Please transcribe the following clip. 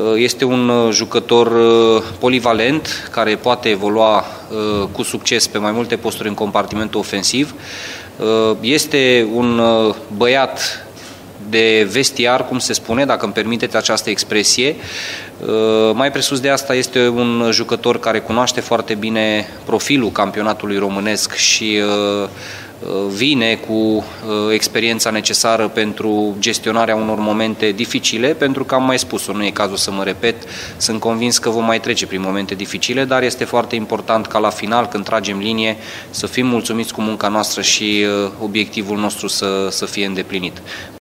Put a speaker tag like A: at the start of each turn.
A: Este un jucător polivalent care poate evolua cu succes pe mai multe posturi în compartimentul ofensiv. Este un băiat de vestiar, cum se spune, dacă îmi permiteți această expresie. Mai presus de asta, este un jucător care cunoaște foarte bine profilul campionatului românesc și vine cu experiența necesară pentru gestionarea unor momente dificile, pentru că am mai spus-o, nu e cazul să mă repet, sunt convins că vom mai trece prin momente dificile, dar este foarte important ca la final, când tragem linie, să fim mulțumiți cu munca noastră și obiectivul nostru să fie îndeplinit.